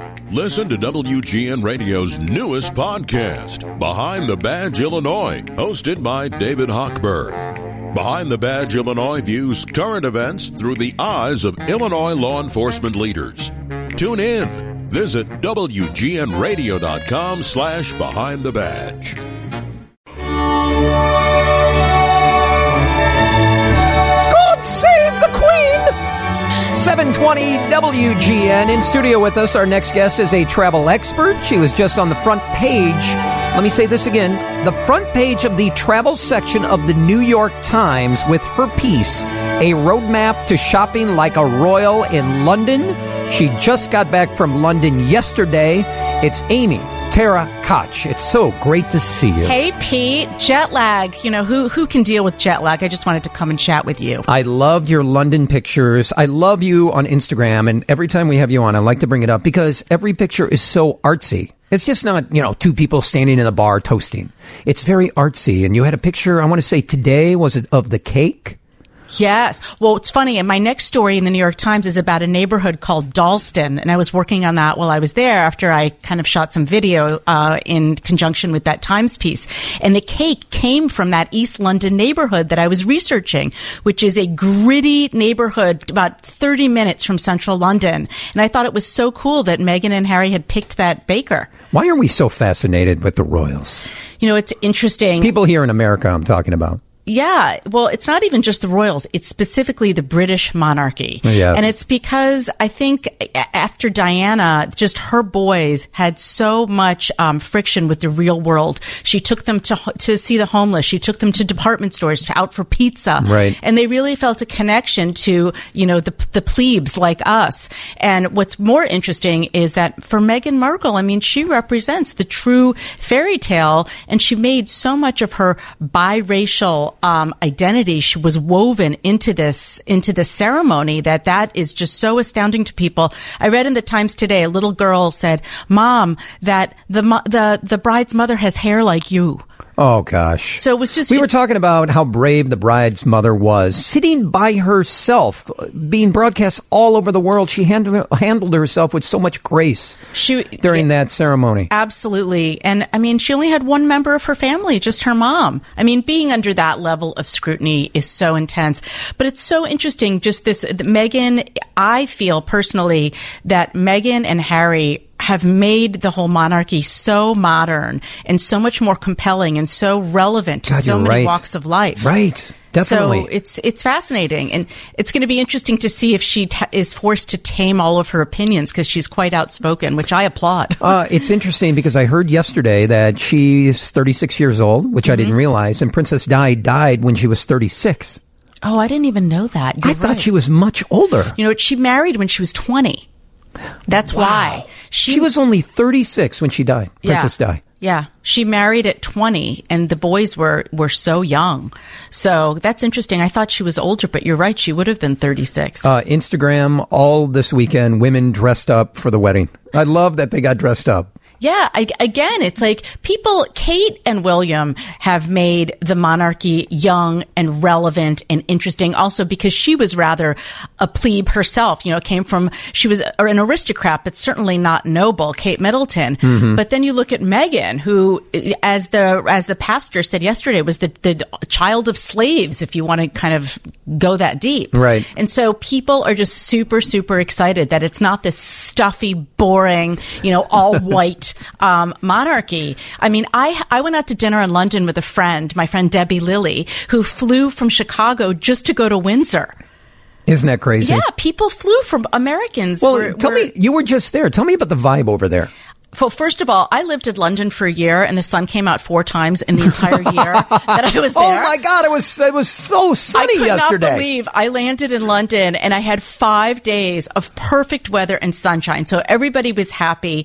Listen to WGN Radio's newest podcast, Behind the Badge Illinois, hosted by David Hochberg. Behind the Badge Illinois views current events through the eyes of Illinois law enforcement leaders. Tune in. Visit WGNRadio.com/Behind the Badge. God save the Queen! 720 WGN. In studio with us, our next guest is a travel expert. She was just on the front page. Let me say this again. The front page of the travel section of the New York Times with her piece, A Roadmap to Shopping Like a Royal in London. She just got back from London yesterday. It's Amy Tara Koch. It's so great to see you. Hey, Pete. Jet lag. You know, who can deal with jet lag? I just wanted to come and chat with you. I loved your London pictures. I love you on Instagram. And every time we have you on, I like to bring it up because every picture is so artsy. It's just not, two people standing in a bar toasting. It's very artsy. And you had a picture, I want to say today, was it of the cake? Yes. Well, it's funny. And my next story in the New York Times is about a neighborhood called Dalston. And I was working on that while I was there after I kind of shot some video in conjunction with that Times piece. And the cake came from that East London neighborhood that I was researching, which is a gritty neighborhood about 30 minutes from central London. And I thought it was so cool that Meghan and Harry had picked that baker. Why are we so fascinated with the royals? It's interesting. People here in America, I'm talking about. Yeah. Well, it's not even just the royals. It's specifically the British monarchy. Yes. And it's because I think after Diana, just her boys had so much friction with the real world. She took them to see the homeless. She took them to department stores, out for pizza. Right. And they really felt a connection to, the plebes like us. And what's more interesting is that for Meghan Markle, she represents the true fairy tale, and she made so much of her biracial identity. She was woven into this ceremony that is just so astounding to people. I read in the Times today, a little girl said, "Mom, that the bride's mother has hair like you." Oh, gosh. So it was just... We were talking about how brave the bride's mother was, sitting by herself, being broadcast all over the world. She handled herself with so much grace during that ceremony. Absolutely. And, she only had one member of her family, just her mom. Being under that level of scrutiny is so intense. But it's so interesting, just this, Meghan, I feel personally that Meghan and Harry have made the whole monarchy so modern and so much more compelling and so relevant to so many walks of life. Right. Definitely. So it's fascinating. And it's going to be interesting to see if she is forced to tame all of her opinions, because she's quite outspoken, which I applaud. It's interesting because I heard yesterday that she's 36 years old, which I didn't realize, and Princess Di died when she was 36. Oh, I didn't even know that. I thought she was much older. She married when she was 20. That's why. She was only 36 when she died, Princess Di. Yeah. She married at 20, and the boys were so young. So that's interesting. I thought she was older, but you're right. She would have been 36. Instagram all this weekend, women dressed up for the wedding. I love that they got dressed up. Yeah, again, it's like Kate and William have made the monarchy young and relevant and interesting, also because she was rather a plebe herself. She was an aristocrat, but certainly not noble, Kate Middleton. Mm-hmm. But then you look at Meghan, who, as the pastor said yesterday, was the child of slaves, if you want to kind of go that deep. Right. And so people are just super, super excited that it's not this stuffy, boring, all white monarchy. I went out to dinner in London with a friend, my friend Debbie Lilly, who flew from Chicago just to go to Windsor. Isn't that crazy? Yeah, people flew from Americans. Well, tell me, you were just there. Tell me about the vibe over there. Well, first of all, I lived in London for a year, and the sun came out 4 times in the entire year that I was there. Oh my God, it was so sunny yesterday. I could not believe I landed in London, and I had 5 days of perfect weather and sunshine. So everybody was happy.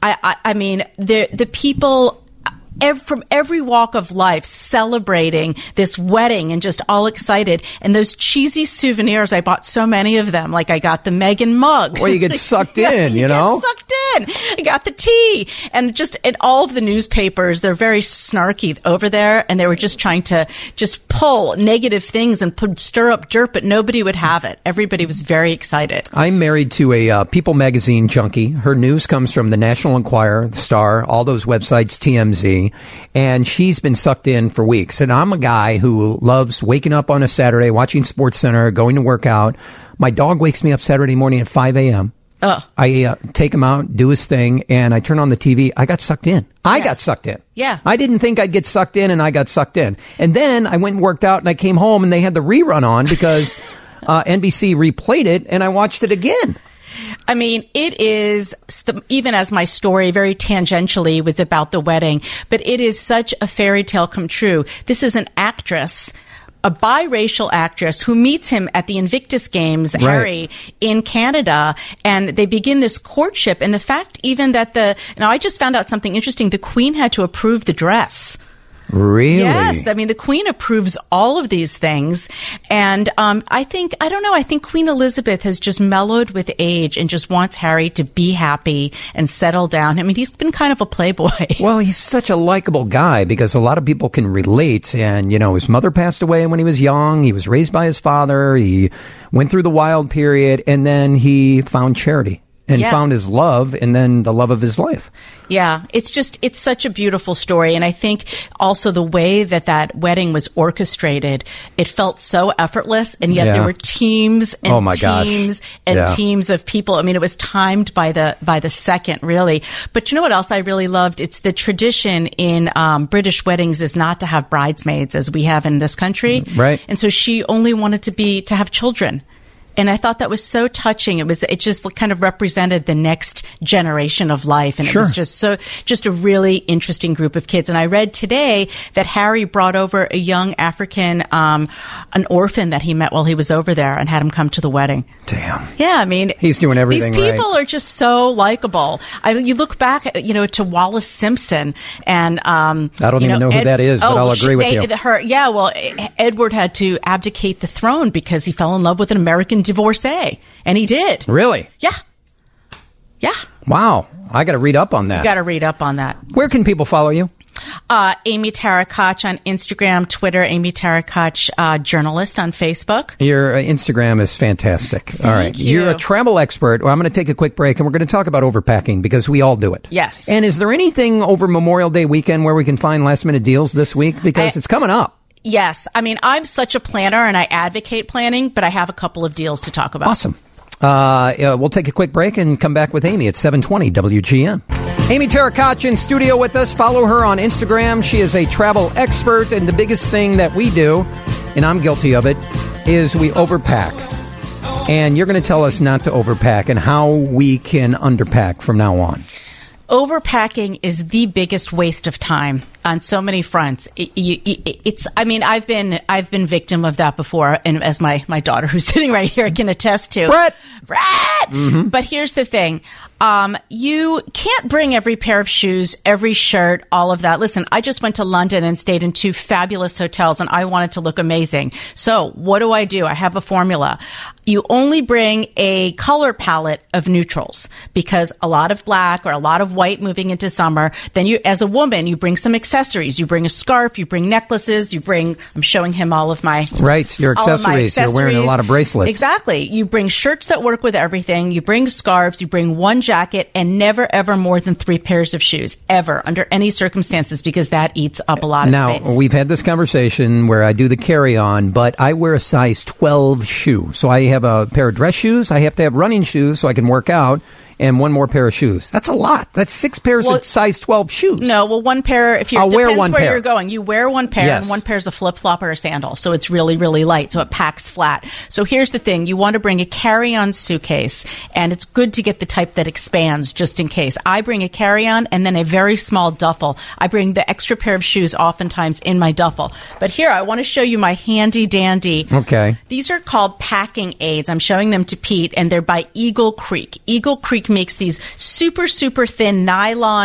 The people from every walk of life celebrating this wedding and just all excited. And those cheesy souvenirs, I bought so many of them. Like I got the Meghan mug. Well, you get sucked in, you know? Get sucked in. I got the tea. And just in all of the newspapers, they're very snarky over there, and they were just trying to just pull negative things and stir up dirt, but nobody would have it. Everybody was very excited. I'm married to a People magazine junkie. Her news comes from the National Enquirer, the Star, all those websites, TMZ, and she's been sucked in for weeks. And I'm a guy who loves waking up on a Saturday, watching SportsCenter, going to work out. My dog wakes me up Saturday morning at 5 a.m. I take him out, do his thing, and I turn on the TV. I got sucked in. I got sucked in. Yeah. I didn't think I'd get sucked in, and I got sucked in. And then I went and worked out, and I came home, and they had the rerun on because NBC replayed it, and I watched it again. I mean, it is, even as my story very tangentially was about the wedding, but it is such a fairy tale come true. This is an actress, a biracial actress who meets him at the Invictus Games, right, Harry, in Canada, and they begin this courtship. And the fact even that now I just found out something interesting. The Queen had to approve the dress. Really? Yes. I mean, the Queen approves all of these things. And I think Queen Elizabeth has just mellowed with age and just wants Harry to be happy and settle down. I mean, he's been kind of a playboy. Well, he's such a likable guy because a lot of people can relate. And, you know, his mother passed away when he was young. He was raised by his father. He went through the wild period, and then he found charity and found his love, and then the love of his life. Yeah, it's such a beautiful story. And I think also the way that wedding was orchestrated, it felt so effortless. And yet there were teams and teams of people. I mean, it was timed by the second, really. But you know what else I really loved? It's the tradition in British weddings is not to have bridesmaids as we have in this country. Right. And so she only wanted to have children. And I thought that was so touching. It just kind of represented the next generation of life. And it was just a really interesting group of kids. And I read today that Harry brought over a young African, an orphan that he met while he was over there and had him come to the wedding. Damn. Yeah. I mean, he's doing everything these people are just so likable. You look back, to Wallace Simpson and, I don't even know who that is, but I'll agree with you. Edward had to abdicate the throne because he fell in love with an American divorcee, and he did. Really? Yeah. Wow. I got to read up on that. You got to read up on that. Where can people follow you? Amy Tarakach on Instagram, Twitter, Amy Tarakach, journalist on Facebook. Your Instagram is fantastic. All right. Thank you. You're a travel expert. Well, I'm going to take a quick break, and we're going to talk about overpacking because we all do it. Yes. And is there anything over Memorial Day weekend where we can find last-minute deals this week? Because it's coming up. Yes. I mean, I'm such a planner, and I advocate planning, but I have a couple of deals to talk about. Awesome. We'll take a quick break and come back with Amy at 720 WGN. Amy Tarakach in studio with us. Follow her on Instagram. She is a travel expert, and the biggest thing that we do, and I'm guilty of it, is we overpack. And you're going to tell us not to overpack and how we can underpack from now on. Overpacking is the biggest waste of time on so many fronts. I've been victim of that before, and as my daughter who's sitting right here can attest to. Brett! Mm-hmm. But here's the thing. You can't bring every pair of shoes, every shirt, all of that. Listen, I just went to London and stayed in 2 fabulous hotels, and I wanted to look amazing. So what do? I have a formula. You only bring a color palette of neutrals, because a lot of black or a lot of white moving into summer. Then you, as a woman, you bring some accessories. You bring a scarf, you bring necklaces, I'm showing him all of my... Right, your accessories. You're wearing a lot of bracelets. Exactly. You bring shirts that work with everything. You bring scarves. You bring one jacket, and never, ever more than 3 pairs of shoes, ever, under any circumstances, because that eats up a lot of space. Now, we've had this conversation where I do the carry-on, but I wear a size 12 shoe. So I have a pair of dress shoes. I have to have running shoes so I can work out. And 1 more pair of shoes. That's a lot. That's 6 pairs of size 12 shoes. No, well, 1 pair, I'll wear 1 pair. You're going. You wear 1 pair, yes, and 1 pair is a flip-flop or a sandal. So it's really, really light. So it packs flat. So here's the thing. You want to bring a carry-on suitcase, and it's good to get the type that expands just in case. I bring a carry-on and then a very small duffel. I bring the extra pair of shoes oftentimes in my duffel. But here, I want to show you my handy-dandy. Okay. These are called packing aids. I'm showing them to Pete, and they're by Eagle Creek. Eagle Creek makes these super, super thin nylon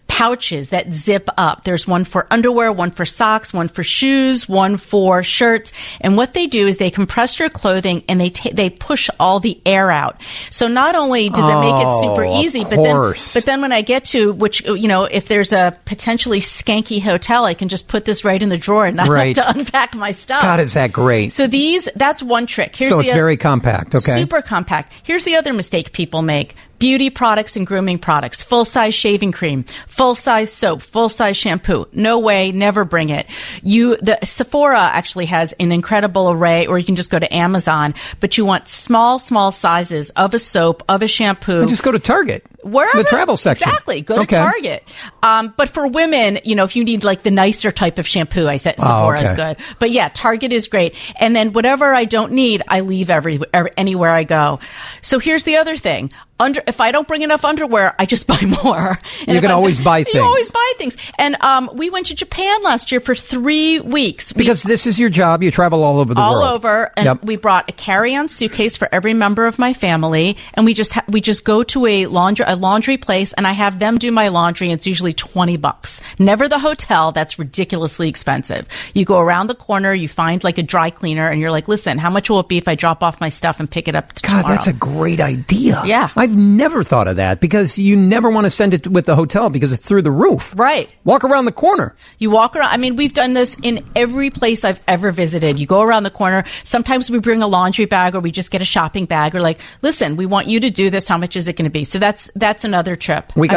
pouches that zip up. There's one for underwear, one for socks, one for shoes, one for shirts. And what they do is they compress your clothing and they push all the air out. So not only does it make it super easy, but then when I get to, which, if there's a potentially skanky hotel, I can just put this right in the drawer and not have to unpack my stuff. God, is that great? So that's one trick. So it's very compact. Okay. Super compact. Here's the other mistake people make. Beauty products and grooming products, full-size shaving cream, full-size soap, full-size shampoo. No way, never bring it. The Sephora actually has an incredible array, or you can just go to Amazon, but you want small sizes of a soap, of a shampoo. And just go to Target. Wherever. The travel section. Exactly. Go to Target. But for women, if you need like the nicer type of shampoo, I said Sephora is good. But yeah, Target is great. And then whatever I don't need, I leave anywhere I go. So here's the other thing. If I don't bring enough underwear, I just buy more. And you can always buy things. You always buy things. And we went to Japan last year for 3 weeks. Because this is your job. You travel all over the world. All over. And we brought a carry-on suitcase for every member of my family. And we just go to a laundry place, and I have them do my laundry. And it's usually $20. Never the hotel. That's ridiculously expensive. You go around the corner, you find like a dry cleaner, and you're like, listen, how much will it be if I drop off my stuff and pick it up tomorrow? God, that's a great idea. Yeah. I've never thought of that, because you never want to send it with the hotel because it's through the roof. Right. Walk around the corner. You walk around. I mean, we've done this in every place I've ever visited. You go around the corner. Sometimes we bring a laundry bag, or we just get a shopping bag, or like, listen, we want you to do this. How much is it going to be? So that's another trip. We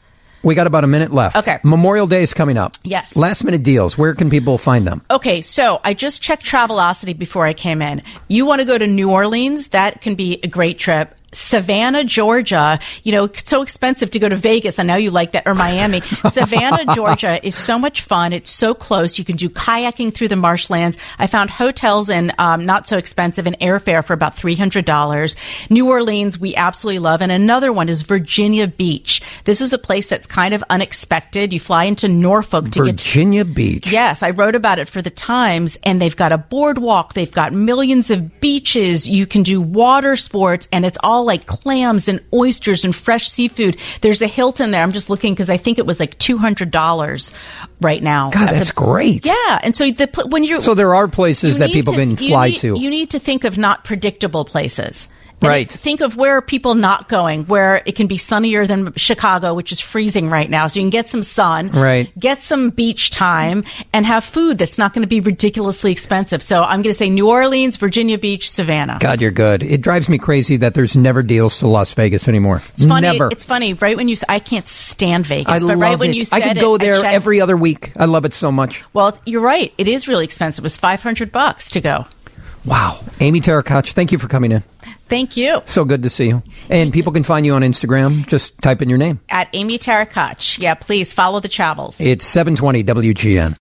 got about a minute left. Okay. Memorial Day is coming up. Yes. Last minute deals. Where can people find them? Okay, so I just checked Travelocity before I came in. You want to go to New Orleans? That can be a great trip. Savannah, Georgia, it's so expensive to go to Vegas. I know you like that, or Miami. Savannah, Georgia is so much fun. It's so close. You can do kayaking through the marshlands. I found hotels and not so expensive, and airfare for about $300. New Orleans, we absolutely love. And another one is Virginia Beach. This is a place that's kind of unexpected. You fly into Norfolk to get to Virginia Beach. Yes, I wrote about it for the Times, and they've got a boardwalk. They've got millions of beaches. You can do water sports, and it's all like clams and oysters and fresh seafood. There's a Hilton there. I'm just looking because I think it was like $200 right now. God, that's great. Yeah, and so so there are places that people can fly to. You need to think of not predictable places. And right. Think of where are people not going, where it can be sunnier than Chicago, which is freezing right now. So you can get some sun, right, get some beach time, and have food that's not going to be ridiculously expensive. So I'm going to say New Orleans, Virginia Beach, Savannah. God, you're good. It drives me crazy that there's never deals to Las Vegas anymore. It's funny. Never. It's funny. Right when you I can't stand Vegas, I but love right when it. you said I could go there every other week. I love it so much. Well, you're right. It is really expensive. It was $500 to go. Wow. Amy Tarakach, thank you for coming in. Thank you. So good to see you. And people can find you on Instagram. Just type in your name. At Amy Tarakach. Yeah, please follow the travels. It's 720 WGN.